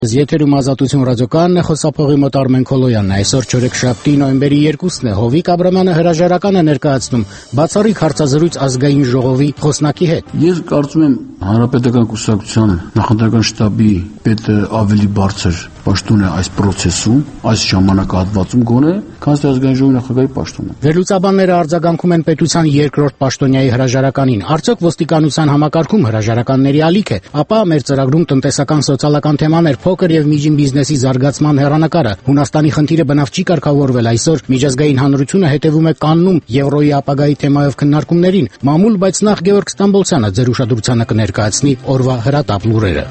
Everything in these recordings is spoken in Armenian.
Եթերում Ազատություն ռադիոկայանն է, խոսափողի մոտ Արմեն Քոլոյանն է։ Այսօր չորեքշաբթի նոյեմբերի 2-ն է։ Հովիկ Աբրամյանը հրաժարական է ներկայացնում բացառիկ հարցազրույց ազգային ժողովի խոսնակի հետ։ Ես կարծում եմ Հանրապետական կուսակցության նախընտրական շտաբի պետը ավելի բարձր պաշտոն է այս process-ում, այս ժամանակահատվածում գոնե, քան ազգային ժողովի նախագահի պաշտոնը։ Վերլուծաբանները արձագանքում են պետության երկրորդ պաշտոնյայի հրաժարականին։ Արդյոք ոստիկանության համակարգում հրաժարականների ալիք է, ապա մեր ծրագրում տնտեսական սոցիալական թեմաներ, փոքր եւ միջին բիզնեսի զարգացման հեռանկարը։ Հունաստանի խնդիրը բնավ չի կարգավորվել այսօր։ Միջազգային հանրությունը հետևում է կաննում Եվրոյի ապագայի թեմայով քննարկումներին։ Մամուլ, բայց նախ Գևորգ Ստամբոլցյանը ձեր ուշադրությանը կներկայացնի օրվա հրատապ լուրերը։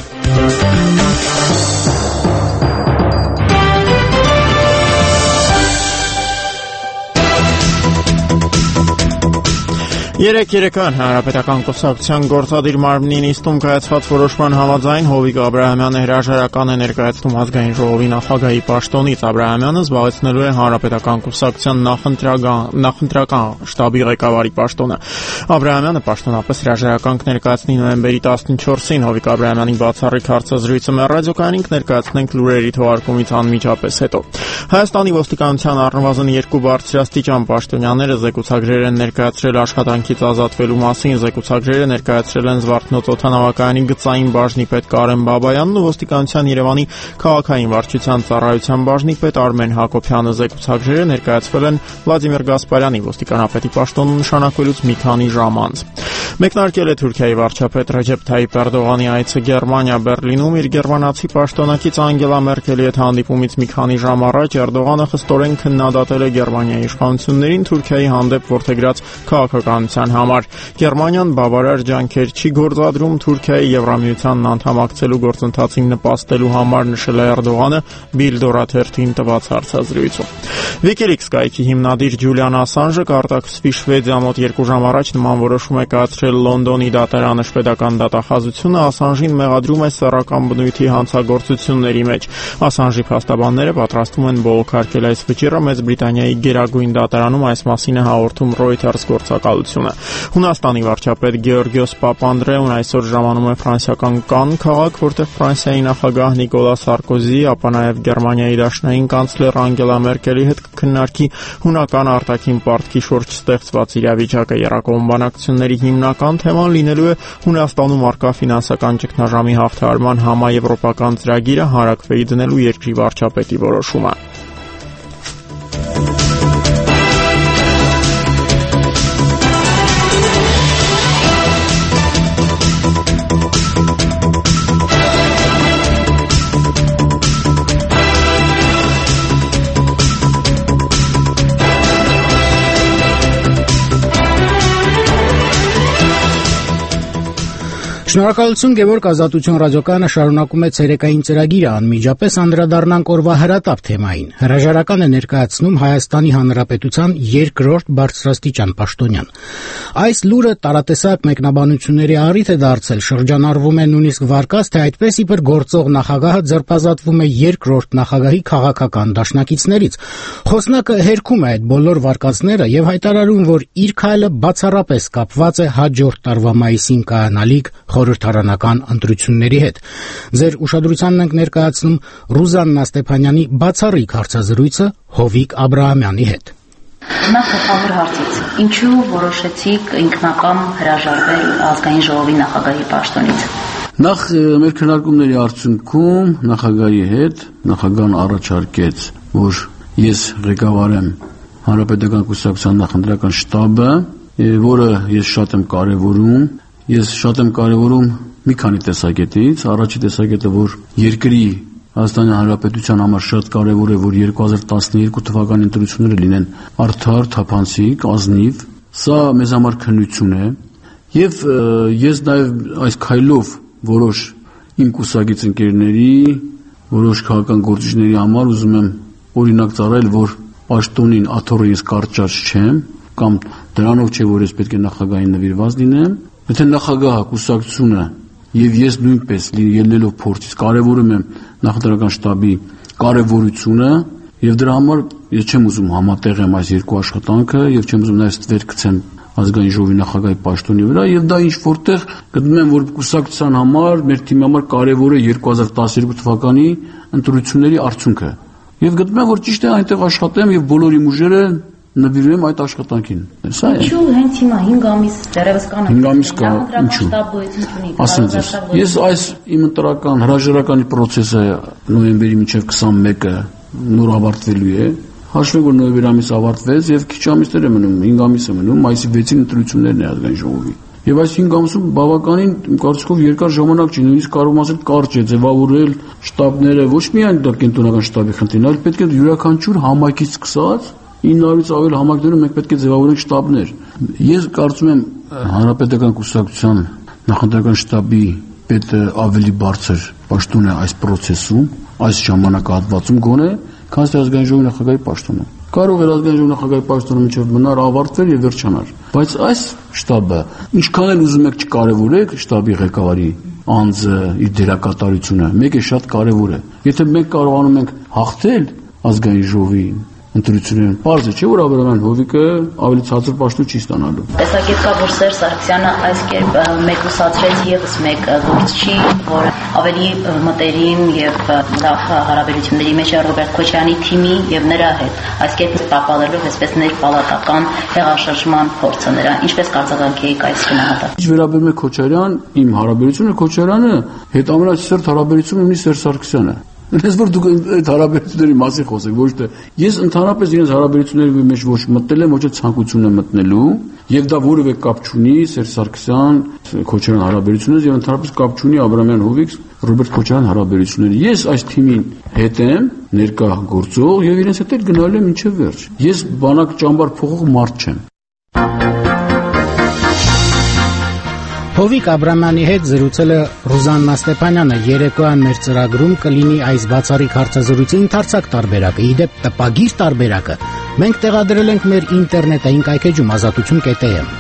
Երեկան Հանրապետական կուսակցության գործադիր մարմնի նիստում կայացված որոշման համաձայն Հովիկ Աբրահամյանը հրաժարական է ներկայացնում ազգային ժողովի նախագահի պաշտոնից։ Աբրահամյանը զբաղեցնելու է Հանրապետական կուսակցության նախընտրական շտաբի ղեկավարի պաշտոնը։ Աբրահամյանը պաշտոնապես հրաժարական կներկայացնի նոյեմբերի 14-ին։ Հովիկ Աբրահամյանի բացառիկ հարցազրույցը մեր ռադիոկայանին կներկայացնենք լուրերի թողարկումից անմիջապես հետո։ Հայաստանի ոստիկանության առնվազն 2 բարձրաստիճան պաշտոնյաները զեկուցագրեր են ներկայացրել աշխատանքից ազատվելու մասին։ Զեկուցագրերը ներկայացրել են Զվարթնոց օդանավակայանի գծային բաժնի պետ Կարեն Բաբայանն ու ոստիկանության Երևանի քաղաքային վարչության ծառայության բաժնի պետ Արմեն Հակոբյանը։ Զեկուցագրերը ներկայացվել են Վլադիմիր Գասպարյանի ոստիկանապետի պաշտոնը նշանակվելուց մի քանի ժամ անց։ Մեկնարկել է Թուրքիայի վարչապետ Ռեջեփ Թայիպ Էրդողանի այցը Գերմանիա Բերլինում իր գերմանացի պաշտոնակից Անգելա Մերկելի հետ հանդիպումից մի քանի ժամ առաջ Էրդողանը խստորեն քննադատել է Գերմանիայի իշխանություններին Թուրքիայի հանդեպ որդեգրած քաղաքականության համար։ Գերմանիան բավարար ջանքեր չի գործադրում Թուրքիայի Եվրամիությանն անդամակցելու գործընթացին նպաստելու համար, նշել է Էրդողանը Bild օրաթերթին տված հարցազրույցում։ WikiLeaks կայքի հիմնադիր Ջուլիան Ասանժը կարտաքսվի Շվեդիա մոտ 2 ժամ առաջ նման որոշում է կայացրել Լոնդոնի դատարանը։ Շվեդական դատախազությունը Ասանժին մեղադրում է սեռական բնույթի հանցագործությունների մեջ։ Ասանժի փաստաբանները պատրաստվում են բողոքարկել այս վճիռը Մեծ Բրիտանիայի Գերագույն դատարանում, այս մասին է հաղորդում Reuters գործակալությունը։ Հունաստանի վարչապետ Գեորգիոս Պապանդրեուն այսօր ժամանում է ֆրանսիական Կանն քաղաք, որտեղ Ֆրանսիայի նախագահ Նիկոլա Սարկոզի, ապա նաև Գերմանիայի դաշնային կանցլեր Անգելա Մերկելի հետ կքննարկի հունական արտաքին պարտքի շուրջ ստեղծված իրավիճակը։ Եռակողմ բանակցությունների հիմնական թեման լինելու է Հունաստանում առկա ֆինանսական ճգնաժամի հաղթահարման համաեվրոպական ծրագիրը, հարակվեի դնելու երկրի վարչապետի որոշումը։ Շնորհակալություն Գևորգ, Ազատություն ռադիոկայանը շարունակում է ցերեկային ծրագիրը, անմիջապես անդրադառնանք օրվա հրատապ թեմային։ Հրաժարական է ներկայացնում Հայաստանի Հանրապետության երկրորդ բարձրաստիճան պաշտոնյան։ Այս լուրը տարատեսակ մեկնաբանությունների առիթ է դարձել, շրջանառվում է նույնիսկ վարկած, թե այդպես իբր գործող նախագահը ձերբազատվում է երկրորդ նախագահի քաղաքական դաշնակիցներից։ Խոսնակը հերքում է այդ բոլոր վարկածները եւ հայտարարում, որ իր քայլը բացառապես կապված է հաջորդ տարվա մայիսին կայանալիք խորհրդարանական ընտրությունների հետ։ Ձեր ուշադրությանն ենք ներկայացնում Ռուզաննա Ստեփանյանի բացառիկ հարցազրույցը Հովիկ Աբրահամյանի հետ։ Նախ գլխավոր հարցից. ինչու որոշեցիք ինքնակամ հրաժարվել ազգային ժողովի նախագահի պաշտոնից։ Նախ մեր քննարկումների արդյունքում նախագահի հետ նախագահն առաջարկեց, որ ես ղեկավարեմ Հանրապետական կուսակցության նախընտրական շտաբը, որը ես շատ եմ կարևորում։ Ես շատ եմ կարևորում մի քանի տեսակետից։ Առաջի տեսակետը, որ երկրի Հայաստանի Հանրապետության համար շատ կարևոր է, որ 2012 թվականի ընտրությունները լինեն արդար, թափանցիկ, ազնիվ։ Սա մեզ համար քննություն է։ Եվ ես նաև այս քայլով որոշ իմ կուսակից ընկերների, որոշ քաղաքական գործիչների համար ուզում եմ օրինակ ծառայել, որ պաշտոնին աթոռը ես կարճած չեմ, կամ դրանով չէ, որ ես պետք է նախագահին նվիրված լինեմ։ Եթե նախագահը կուսակցությունը եւ ես նույնպես ելնելով փորձից կարևորում եմ նախընտրական շտաբի կարևորությունը եւ դրա համար ես չեմ ուզում համատեղեմ այս երկու աշխատանքը եւ չեմ ուզում նաեւ ստվեր գցեմ ազգային ժողովի նախագահի պաշտոնի վրա եւ դա ինչ որտեղ գտնում եմ որ կուսակցության համար մեր թիմի համար կարեւոր է 2012 թվականի ընտրությունների արդյունքը եւ գտնում եմ որ ճիշտ է այնտեղ աշխատեմ եւ բոլոր իմ ուժերը նվիրում այդ աշխատանքին սա է ինչու հենց հիմա 5 ամիս դեռևս կան 5 ամիս կա ինչու ասենց ես այս իմ ընտրական հրաժարականի process-ը նոյեմբերի մինչեւ 21-ը նոր ավարտվելու է հաշվենք որ նոյեմբեր ամիս ավարտվեց եւ քիչ ամիսներ է մնում 5 ամիս է մնում մայիսի 6-ին ընտրություններն է ազգային ժողովի եւ այս 5 ամսում բավականին իմ կարծիքով երկար ժամանակ չի նույնիսկ կարող եմ ասել կարճ է ձևավորել շտաբները ոչ միայն դա կենտրոնական շտաբի խնդիրն այլ պետք է յուրաքանչյուր համակից սկսած 900-ից ավել համակներում մենք պետք է ձևավորենք շտաբներ ես կարծում եմ հանրապետական կուսակցության նախընտրական շտաբի պետը ավելի բարձր պաշտոն է այս process-ում այս ժամանակահատվածում գոնե քան ազգային ժողովի նախագահի պաշտոնը կարող է ազգային ժողովի նախագահի պաշտոնը մինչև մնար ավարտվեր եւ վերջանար բայց այս շտաբը ինչքան էլ ուզում եք չկարևորեք շտաբի ղեկավարի անձը իր դերակատարությունը մեկ է շատ կարևոր է եթե մենք կարողանում ենք հաղթել ազգային ժողովի ընտրություններն պարզ է չէ որ Աբրահամյան Հովիկը ավելի ցածր պաշտոն չի ստանալու տեսակետ կա որ Սերժ Սարգսյանը այս կերպ մեկուսացրեց եւս մեկ գործչի որ ավելի մտերիմ եւ լավ հարաբերությունների մեջ է Ռոբերտ Քոչարյանի թիմի եւ նրա հետ այս կերպ տապալելով այսպես ներպալատական հեղաշրջման փորձը նրա ինչպես կարձականքեիք այս գնահատականը Ինչ վերաբերում է Քոչարյան իմ հարաբերությունը Քոչարյանը հետ ամենասերտ հարաբերություն ունի Սերժ Սարգսյանը Ես որ դուք այդ հարաբերությունների մասին խոսեք, ոչ թե ես ընդհանրապես իրենց հարաբերությունների մեջ ոչ մտնել եմ, ոչ էլ ցանկություն եմ մտնելու, եւ դա որևէ կապ չունի Սերժ Սարգսյան, Քոչարյան հարաբերությունները եւ ընդհանրապես կապ չունի Աբրահամյան Հովիկ, Ռոբերտ Քոչարյան հարաբերությունները։ Ես այս թիմին հետ եմ, ներկա գործող եւ իրենց հետ էլ գնալու եմ մինչեւ վերջ։ Ես բանակ ճամբար փողող մարդ չեմ։ Հովիկ Աբրահամյանի հետ զրուցել է Ռուզաննա Ստեփանյանը երեկոյան մեր ծրագրում կլինի այս բացառիկ հարցազրույցի ընդարձակ տարբերակը իդեպ տպագիր տարբերակը մենք տեղադրել ենք մեր ինտերնետային կայքեջում azatutun.am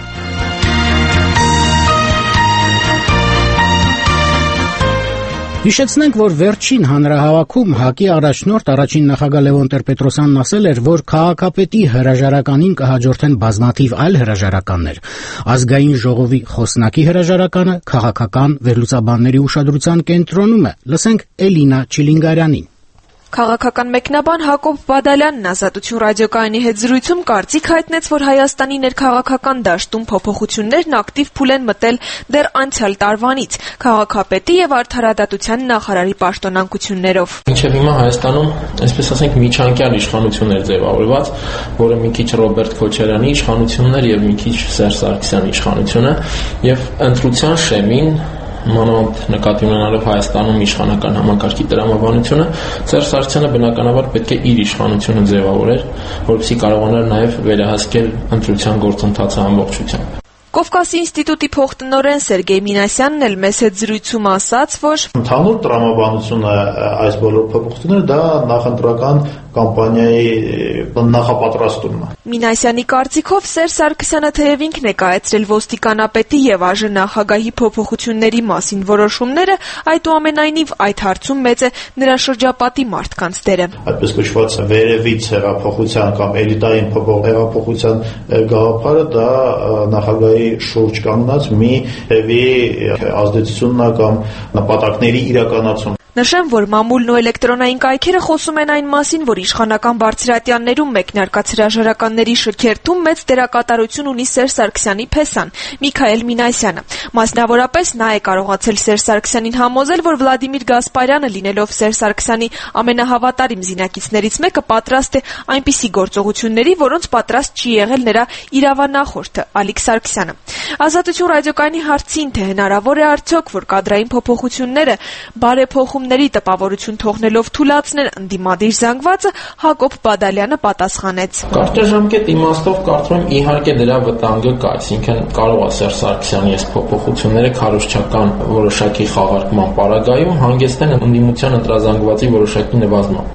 Հիշեցնենք, որ վերջին հանրահավաքում ՀԱԿ-ի առաջնորդ առաջին նախագահ Լևոն Տեր-Պետրոսյանն ասել էր, որ քաղաքապետի հրաժարականին կհաջորդեն բազմաթիվ այլ հրաժարականներ։ Ազգային ժողովի խոսնակի հրաժարականը քաղաքական վերլուծաբանների ուշադրության կենտրոնում է։ Լսենք Էլինա Չիլինգարյանին։ Քաղաքական մեկնաբան Հակոբ Բադալյանն Ազատություն ռադիոկայանի հետ զրույցում կարծիք հայտնեց, որ Հայաստանի ներքաղաքական դաշտում փոփոխություններն ակտիվ փուլ են մտել դեռ անցյալ տարվանից քաղաքապետի եւ արդարադատության նախարարի պաշտոնանկություններով։ Մինչև հիմա Հայաստանում, այսպես ասենք, միջանկյալ իշխանություն էր ձևավորված, որը մի քիչ Ռոբերտ Քոչարյանի իշխանությունն էր եւ մի քիչ Սերժ Սարգսյանի իշխանությունը եւ ընտրության շեմին մանավանդ նկատի ունենալով Հայաստանում իշխանական համակարգի տրամաբանությունը Սերժ Սարգսյանը բնականաբար պետք է իր իշխանությունը ձևավորեր, որպեսզի կարողանար նաև վերահսկել ընտրության գործընթացը ամբողջությամբ։ Կովկասի ինստիտուտի փոխտնօրեն Սերգեյ Մինասյանն էլ մեծ հետ զրույցում ասաց, որ ընդհանուր տրամաբանությունը այս բոլոր փոփոխությունները դա նախընտրական կամպանիայի նախապատրաստումն է։ Մինասյանի կարծիքով Սերժ Սարգսյանը թեև ինքն է կայացրել ոստիկանապետի եւ ԱԺ նախագահի փոփոխությունների մասին որոշումները, այդուամենայնիվ այդ հարցում մեծ է նրա շրջապատի մարդկանց դերը։ Այդպես կոչված վերևից հեղափոխության կամ էլիտային հեղափոխության գաղափարը դա նախագահի շուրջ կանգնած մի թևի ազդեցությունն է կամ նպատակների իրականացում։ Նշեմ, որ մամուլն ու էլեկտրոնային կայքերը խոսում են այն մասին, որ իշխանական բարձրատյաններում մեկնարկած հրաժարականների շքերթում մեծ դերակատարություն ունի Սերժ Սարգսյանի փեսան՝ Միքայել Մինասյանը։ Մասնավորապես նա է կարողացել Սերժ Սարգսյանին համոզել, որ Վլադիմիր Գասպարյանը, լինելով Սերժ Սարգսյանի ամենահավատարիմ զինակիցներից մեկը, պատրաստ է այնպիսի գործողությունների, որոնց պատրաստ չի եղել նրա իրավանախորդը Ալիկ Սարգսյանը։ Ազատություն ռադիոկայանի հարցին, թե հնարավոր է արդյոք, որ կադրային փոփոխությունները բարեփոխումների տպավորություն թողնելով թուլացնեն ընդդիմադիր զանգվածը, Հակոբ Բադալյանը պատասխանեց. Կարճաժամկետ իմաստով կարծում եմ իհարկե դրա վտանգը կա, այսինքն կարող է Սերժ Սարգսյանի այս փոփոխությունները քարոզչական որոշակի խաղարկման պարագայում հանգեցնեն ընդդիմության ընտրազանգվածի որոշակի նվազման։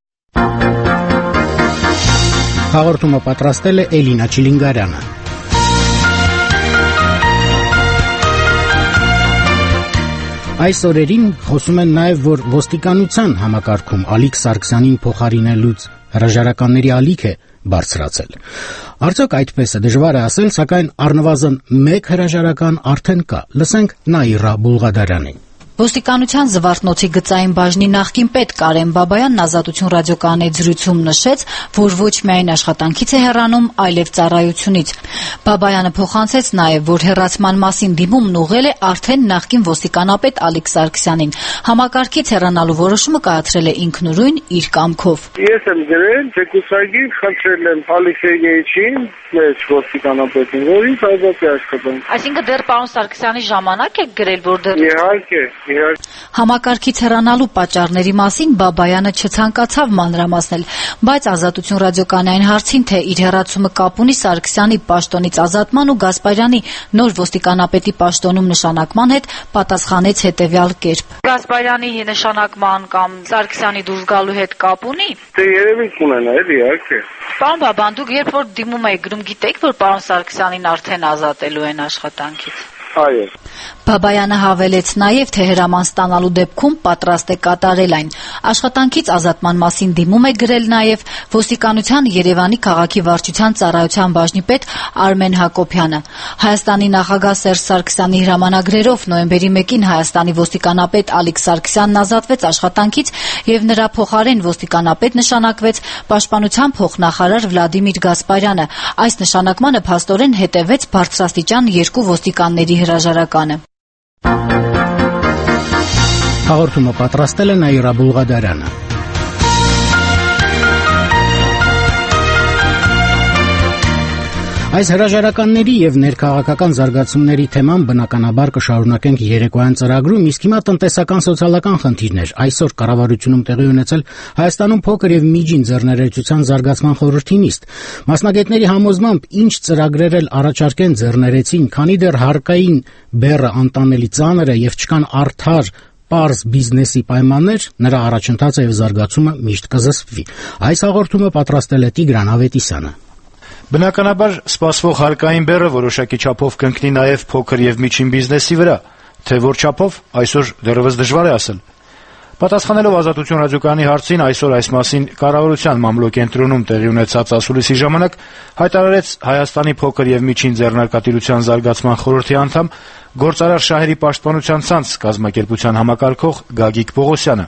Հաղորդումը պատրաստել է Էլինա Չիլինգարյանը։ Այս օրերին խոսում են նաև, որ ոստիկանության համակարգում Ալիկ Սարգսյանին փոխարինելուց հրաժարականների ալիք է բարձրացել։ Արդյոք այդպես է, դժվար է ասել, սակայն առնվազն մեկ հրաժարական արդեն կա։ Լսենք Նաիրա Բուլղադարյանին։ Ոստիկանության Զվարթնոցի գծային բաժնի նախկին պետ Կարեն Բաբայանն Ազատություն ռադիոկայանի զրույցում նշեց, որ ոչ միայն աշխատանքից է հեռանում, այլև ծառայությունից։ Բաբայանը փոխանցեց նաև, որ հեռացման մասին դիմումն ուղղել է արդեն նախկին ոստիկանապետ Ալիկ Սարգսյանին։ Համակարգից հեռանալու որոշումը կայացրել է ինքնուրույն իր կամքով։ Ես եմ գրել ջեկուսագիր, խնդրել եմ Ալիկ Սերգեյիչին, մեր ոստիկանապետին, որ ինձ ազատ է աշխատանք։ Այսինքն դեռ պարոն Սարգսյանի ժամանակ եք գրել, որ դեռ Իհարկե։ Համակարգից հեռանալու պատճառների մասին Բաբայանը չցանկացավ մանրամասնել, բայց Ազատություն ռադիոկայանային հարցին, թե իր հեռացումը կապ ունի Սարգսյանի պաշտոնից ազատման ու Գասպարյանի նոր ոստիկանապետի պաշտոնում նշանակման հետ, պատասխանեց հետևյալ կերպ. Գասպարյանի նշանակման կամ Սարգսյանի դուրս գալու հետ կապ ունի։ Դե երևի կունենա, էլի, իհարկե։ Պարոն Բաբան, դուք երբ որ դիմում եք գրում, գիտեք, որ պարոն Սարգսյանին արդեն ազատելու են աշխատանքից։ Այո։ Բաբայանը հավելեց նաև, թե հրաման ստանալու դեպքում պատրաստ է կատարել այն։ Աշխատանքից ազատման մասին դիմում է գրել նաև ոստիկանության Երևանի քաղաքի վարչության ծառայության բաժնի պետ Արմեն Հակոբյանը։ Հայաստանի նախագահ Սերժ Սարգսյանի հրամանագրերով նոյեմբերի 1-ին Հայաստանի ոստիկանապետ Ալիկ Սարգսյանն ազատվեց աշխատանքից եւ նրա փոխարեն ոստիկանապետ նշանակվեց պաշտպանության փոխնախարար Վլադիմիր Գասպարյանը։ Այս նշանակմանը փաստորեն հետևեց բարձրաստիճան 2 ոստիկանների հրաժարականը։ Հաղորդումը պատրաստել է Նաիրա Բուլղադարյանը։ Այս հրաժարականների եւ ներքաղաքական զարգացումների թեման բնականաբար կշարունակենք երեկոյան ծրագրում, իսկ հիմա տնտեսական սոցիալական խնդիրներ։ Այսօր կառավարությունում տեղի ունեցել Հայաստանում փոքր եւ միջին ձեռներեցության զարգացման խորհրդի նիստ։ Մասնագետների համոզմամբ ինչ ծրագրեր էլ առաջարկեն ձեռներեցին, քանի դեռ հարկային բեռը անտանելի ծանր է եւ չկան արդար պարզ բիզնեսի պայմաններ, նրա առաջընթացը եւ զարգացումը միշտ կզսպվի։ Այս հաղորդումը պատրաստել է Տիգրան Ավետիսյանը։ Բնականաբար սպասվող հարկային բեռը որոշակի չափով կընկնի նաև փոքր եւ միջին բիզնեսի վրա, թե որ չափով այսօր դեռևս դժվար է ասել։ Պատասխանելով Ազատություն ռադիոկայանի հարցին, այսօր այս մասին կառավարության մամլոկենտրոնում տեղի ունեցած ասուլիսի ժամանակ հայտարարեց Հայաստանի փոքր եւ միջին ձեռնարկատիրության զարգացման խորհրդի անդամ գործարար շահերի պաշտպանության ցանց կազմակերպության համակարգող Գագիկ Պողոսյանը։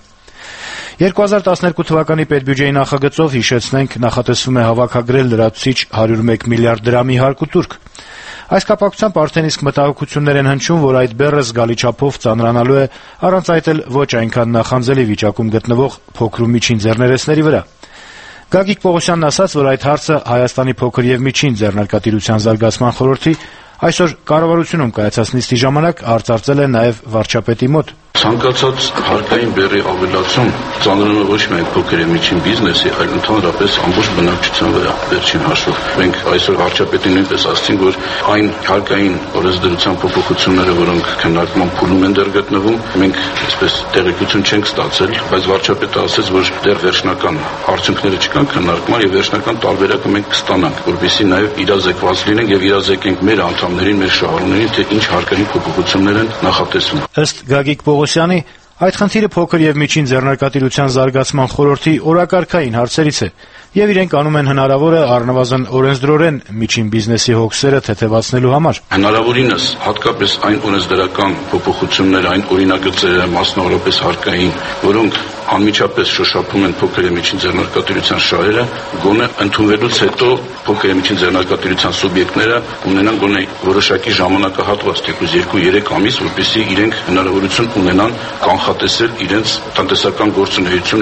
2012 թվականի պետբյուջեի նախագծով, հիշեցնենք, նախատեսվում է հավաքագրել լրացուցիչ 101 միլիարդ դրամի հարկուտուրք։ Այս կապակցությամբ արդեն իսկ մտահոգություններ են հնչում, որ այդ բեռը զգալի չափով ծանրանալու է առանց այդ էլ ոչ այնքան նախանձելի վիճակում գտնվող փոքր ու միջին ձեռներեցների վրա։ Գագիկ Պողոսյանն ասաց, որ այդ հարցը Հայաստանի փոքր եւ միջին ձեռնարկատիրության զարգացման խորհրդի այսօր կառավարությունում կայացած նիստի ժամանակ արծարծել է նաև վարչապետի մոտ։ Ցանկացած հարկային բեռի ավելացում ծանրանում է ոչ միայն փոքր եւ միջին բիզնեսի, այլ ընդհանրապես ամբողջ բնակչության վրա։ Վերջին հաշվով մենք այսօր վարչապետին նույնպես ասացինք, որ այն հարկային օրենսդրության փոփոխությունները, որոնք քննարկման փուլում են դեռ գտնվում, մենք այսպես տեղեկություն չենք ստացել, բայց վարչապետը ասաց, որ դեռ վերջնական արդյունքները չկան քննարկման եւ վերջնական տարբերակը մենք կստանանք, որովհետեւ նաեւ իրազեկված լինենք եւ իրազեկենք մեր անդամներին, մեր շահառուներին, թե ինչ հարկային փոփոխություններ են նախատեսվում։ Ըստ Գագիկ Պողոսյանի, այդ խնդիրը փոքր եւ միջին ձեռնարկատիրության զարգացման խորհրդի օրակարգային հարցերից է, եւ իրենք անում են հնարավորը առնվազն օրենսդրորեն միջին բիզնեսի հոգսերը թեթևացնելու համար։ Հնարավորինս հատկապես այն օրենսդրական փոփոխությունները, այն օրինագծերը, մասնավորապես հարկային, որոնք անմիջապես շոշափում են փոքր եւ միջին ձեռնարկատիրության շահերը, գոնե ընդունվելուց հետո փոքր եւ միջին ձեռնարկատիրության սուբյեկտները ունենան գոնե որոշակի ժամանակահատված, թեկուզ 2-3 ամիս, որպեսզի իրենք հնարավորություն ունենան կանխատեսել իրենց տնտեսական գործունեությունը։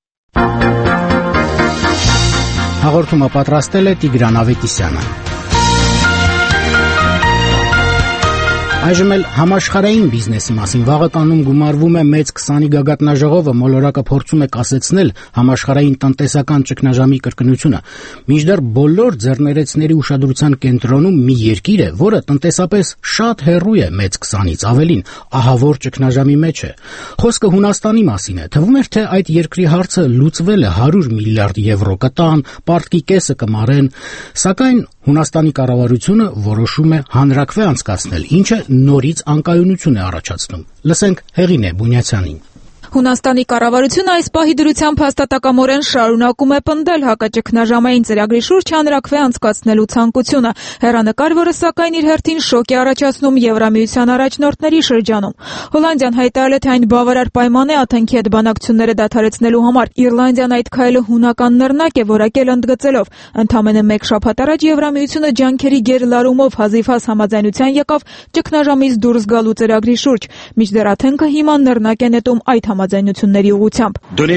Հաղորդումը պատրաստել է Տիգրան Ավետիսյանը։ Այժմ էլ համաշխարհային բիզնեսի մասին վաղականում գումարվում է մեծ 20-ի գագաթնաժողովը, մոլորակը փորձում է կասեցնել համաշխարհային տնտեսական ճգնաժամի կրկնությունը։ Մինչդեռ բոլոր ձեռներեցների ուշադրության կենտրոնում մի երկիր է, որը տնտեսապես շատ հեռու է մեծ 20-ից, ավելին ահավոր ճգնաժամի մեջ է։ Խոսքը Հունաստանի մասին է։ Թվում էր, թե այդ երկրի հարցը լուծվել է, 100 միլիարդ եվրո կտան, պարտքի կեսը կմարեն, սակայն Հունաստանի կառավարությունը որոշում է հանրաքվե անցկացնել, ինչը նորից անկայունություն է առաջացնում։ Լսենք Հեղինե Բունյացյանին։ Հունաստանի կառավարությունը այս պահի դրությամբ հաստատակամորեն շարունակում է պնդել հակաճգնաժամային ծրագրի շուրջ հանրաքվե անցկացնելու ցանկությունը։ Հեռանկար, որը սակայն իր հերթին շոկ է առաջացնում Եվրամիության առաջնորդների շրջանում։ Հոլանդիան հայտարարել է, թե այն բավարար պայման է աթենքի հետ բանակցությունները դադարեցնելու համար։ Իռլանդիան այդ քայլը հունական նռնակ է որակել ընդգծելով. ընդամենը մեկ շաբաթ առաջ Եվրամիությունը ջանքերի գերլարումով հազիվհազ համաձայնության եկավ ճգնաժամից դուրս գալու ծրագրի շուրջ, մինչդեռ Աթենքը հիմա նռնակ է նետում այդ համաձայնությունների ուղղությամբ։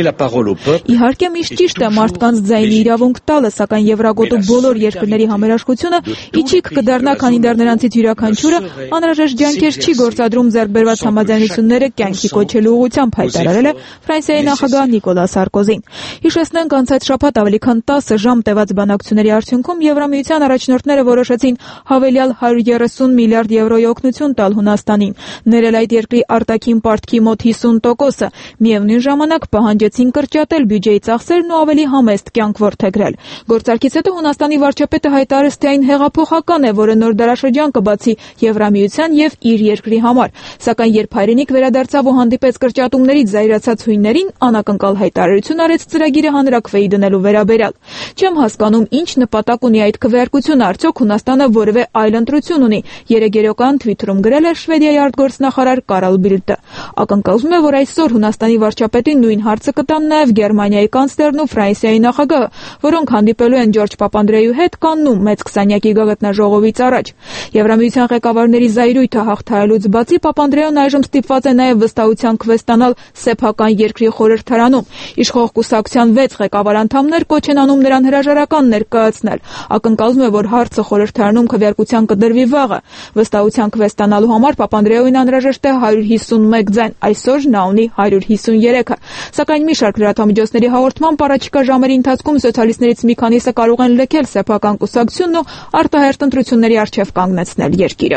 Իհարկե միշտ ճիշտ է մարդկանց ձայնի իրավունք տալը, սակայն Եվրագոտու բոլոր երկրների համերաշխությունը իջիկ կդառնա, քանի դեռ նրանցից յուրաքանչյուրը անհրաժեշտ ջանքեր չի գործադրում ձեռքբերված համաձայնությունները կյանքի կոչելու ուղղությամբ, հայտարարել է Ֆրանսիայի նախագահ Նիկոլա Սարկոզին։ Հիշեցնենք, անցած շաբաթ ավելի քան 10 ժամ տևած բանակցությունների արդյունքում Եվրամիության առաջնորդները որոշեցին հավելյալ 130 միլիարդ եվրոյի օգնություն տալ Հունաստանին, ներել այդ երկրի արտաքին պարտքի մոտ 50%-ը, միևնույն ժամանակ պահանջեցին կրճատել բյուջեի ծախսերն ու ավելի համեստ կյանք որդեգրել։ Գործարքից հետո Հունաստանի վարչապետը հայտարարեց, թե այն հեղափոխական է, որը նոր դարաշրջան կբացի Եվրամիության եւ իր երկրի համար, սակայն երբ հայրենիք վերադարձավ ու հանդիպեց կրճատումներից զայրացած հույներին, անակնկալ հայտարարություն արեց ծրագիրը հանրաքվեի դնելու վերաբերյալ։ Չեմ հասկանում, ինչ նպատակ ունի այդ քվեարկությունը, արդյոք Հունաստանը որևէ այլ ընտրություն ունի, երեգերական Twitter-ում գրել է Շվեդիայի արտգործնախարար Կարլ Բիլդը։ Ակնկալվում է, որ այսօր Հունաստանի վարչապետին նույն հարցը կտան նաև Գերմանիայի կանցլերն ու Ֆրանսիայի նախագահը, որոնք հանդիպելու են Ջորջ Պապանդրեյու հետ Կաննում մեծ 20-յակի գագաթնաժողովից առաջ։ Եվրամիության ղեկավարների զայրույթը հաղթահարելուց բացի Պապանդրեյուն այժմ ստիպված է նաև վստահության քվե ստանալ սեփական երկրի խորհրդարանում։ Իշխող կուսակցության 6 ղեկավար անդամներ կոչ են անում նրան հրաժարական ներկայացնել։ Ակնկալվում է, որ հարցը խորհրդարանում քվեարկության կդրվի վաղը։ Վստահության քվե ստանալու համար Պապանդրեյուն անհրաժեշտ է 151 ձայն, այսօր նա ունի 153-ը։ Սակայն մի շարք լրատվամիջոցների հաղորդմամբ առաջիկա ժամերի ընթացքում սոցիալիստներից մի քանիսը կարող են լքել սեփական կուսակցությունն ու արտահերթ ընտրությունների առջև կանգնեցնել երկիրը։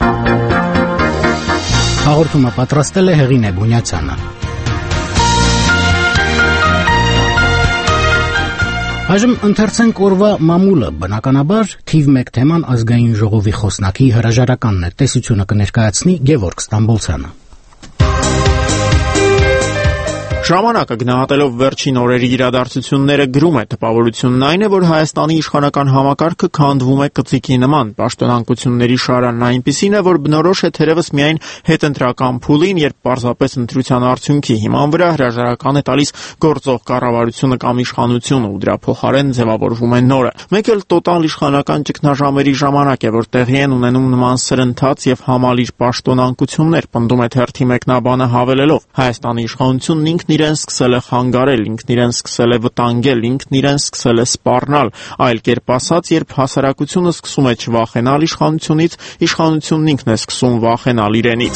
Հաղորդումը պատրաստել է Հեղինե Բունյացյանը։ Այժմ ընթերցենք օրվա մամուլը, բնականաբար թիվ 1 թեման ազգային ժողովի խոսնակի հրաժարականն է, տեսությունը կներկայացնի Գևորգ Ստամբոլցյանը։ Ժամանակը գնահատելով վերջին օրերի իրադարձությունները գրում է. տպավորությունն այն է, որ Հայաստանի իշխանական համակարգը քանդվում է կծիկի նման, պաշտոնանկությունների շարանն այնպիսին է, որ բնորոշ է թերևս միայն հետընտրական փուլին, երբ պարզապես ընտրության արդյունքի հիման վրա հրաժարական է տալիս գործող կառավարությունը կամ իշխանությունը ու դրա փոխարեն ձևավորվում է նորը։ Մեկ էլ տոտալ իշխանական ճգնաժամերի ժամանակ է, որ տեղի են ունենում նման սրընթաց եւ համալիր պաշտոնանկություններ, պնդում է թերթի մեկնաբանը հավելելով. Հայաստանի իշխանությունն ինքն իրեն սկսել է խանգարել, ինքն իրեն սկսել է վտանգել, ինքն իրեն սկսել է սպառնալ, այլ կերպ ասած, երբ հասարակությունը սկսում է չվախենալ իշխանությունից, իշխանությունն ինքն է սկսում վախենալ իրենից։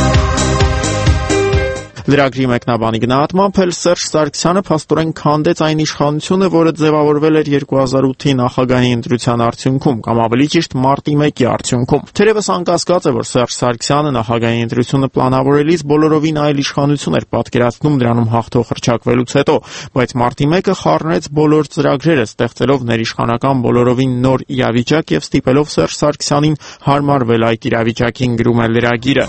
Լրագրի մեկնաբանի գնահատմամբ էլ Սերժ Սարգսյանը փաստորեն քանդեց այն իշխանությունը, որը ձևավորվել էր 2008-ի նախագահի ընտրության արդյունքում, կամ ավելի ճիշտ մարտի 1-ի արդյունքում։ Թերևս անկասկած է, որ Սերժ Սարգսյանը նախագահի ընտրությունը պլանավորելիս բոլորովին այլ իշխանություն էր պատկերացնում դրանում հաղթող հռչակվելուց հետո, բայց մարտի 1-ը խառնեց բոլոր ծրագրերը, ստեղծելով ներիշխանական բոլորովին նոր իրավիճակ եւ ստիպելով Սերժ Սարգսյանին հարմարվել այդ իրավիճակին, գրում է լրագիրը։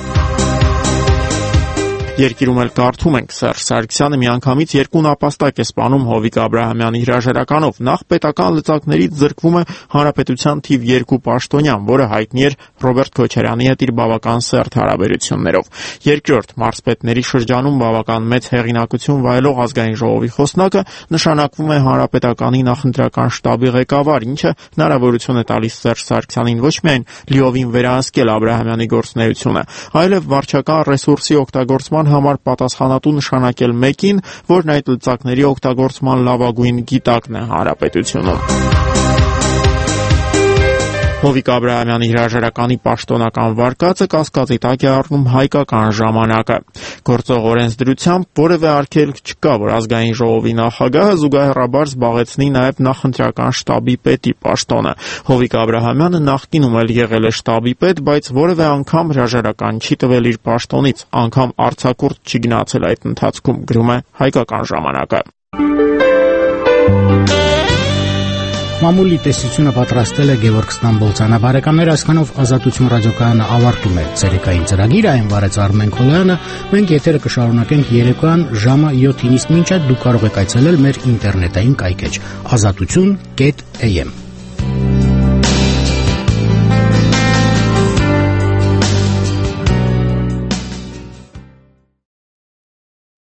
Երկիրում էլ կարդում ենք. Սերժ Սարգսյանը միանգամից երկու նապաստակ է սպանում Հովիկ Աբրահամյանի հրաժարականով։ Նախ պետական լծակներից զրկվում է Հանրապետության թիվ 2 պաշտոնյան, որը հայտնի էր Ռոբերտ Քոչարյանի հետ իր բավական սերտ հարաբերություններով։ Երկրորդ, մարզպետների շրջանում բավական մեծ հեղինակություն վայելող ազգային ժողովի խոսնակը նշանակվում է Հանրապետականի նախընտրական շտաբի ղեկավար, ինչը հնարավորություն է տալիս Սերժ Սարգսյանին ոչ միայն լիովին վերահսկել Աբրահամյանի գործունեությունը, այլև վարչական ռեսուրսի օգտագործման համար պատասխանատու նշանակել մեկին, որն այդ լծակների օգտագործման լավագույն գիտակն է հանրապետությունում։ Հովիկ Աբրահամյանի հրաժարականի պաշտոնական վարկածը կասկածի տակ է առնում հայկական ժամանակը։ Գործող օրենսդրությամբ որևէ արգելք չկա, որ ազգային ժողովի նախագահը զուգահեռաբար զբաղեցնի նաև նախընտրական շտաբի պետի պաշտոնը։ Հովիկ Աբրահամյանը նախկինում էլ եղել է շտաբի պետ, բայց որևէ անգամ հրաժարական չի տվել իր պաշտոնից, անգամ արձակուրդ չի գնացել այդ ընթացքում, գրում է հայկական ժամանակը։ Մամուլի տեսությունը պատրաստել է Գևորգ Ստամբոլցյանը։ Բարեկամներ, այսքանով Ազատություն ռադիոկայանը ավարտում է ցերեկային ծրագիրը, այն վարեց Արմեն Քոլոյանը։ Մենք եթերը կշարունակենք երեկոյան ժամը 7-ից մինչ այդ դուք կարող եք այցելել մեր ինտերնետային կայքեջ azatutun.am